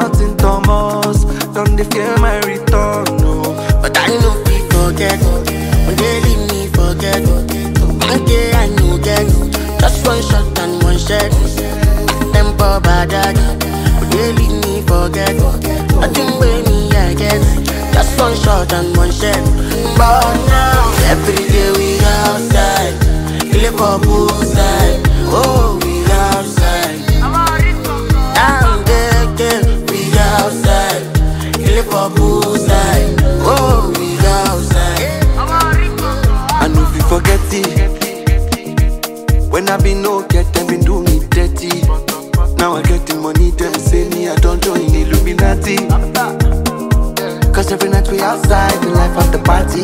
counting Thomas. Don't they fear my return, no. But I know we forget. When they leave me forget. One day I know get. Just one shot and one shot. Tempo bad. When they leave me forget. Nothing with me I guess. Just one shot and one shot. But now every day we outside. Kill for poolside. Oh, we outside. Down there, we outside. Kill for poolside. Oh, we outside. I know if you forget it. When I been no get them been do me dirty. Now I get the money, them say me I don't join the Illuminati. Cause every night we outside, the life of the party.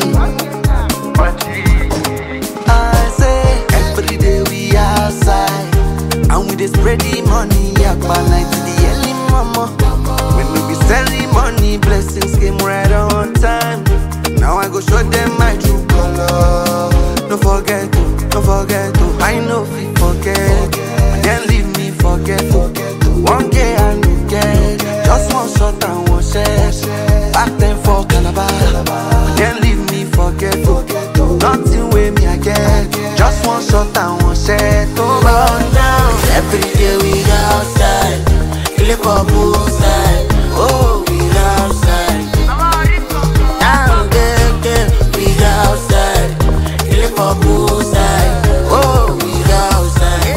I say every day we outside. And we just spread the money up all night to the early mama. When we be selling money, blessings came right on time. Now I go show them my true color. Don't forget to, don't forget to. I know if you forget, then leave me forget to. One day I no get, just one shot and one set. Back then for Calabar, then leave me forget to. Nothing with me I get, just one shot and one set. Oh, But now every day we outside. Kill for poolside. Oh, we outside. Down there, we outside. Kill for poolside. Oh, we outside.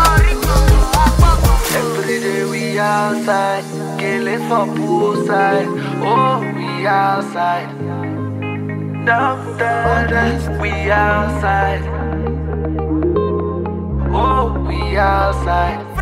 every day we outside, killing for poolside. Oh, we outside. Down there, we outside. Oh, we outside.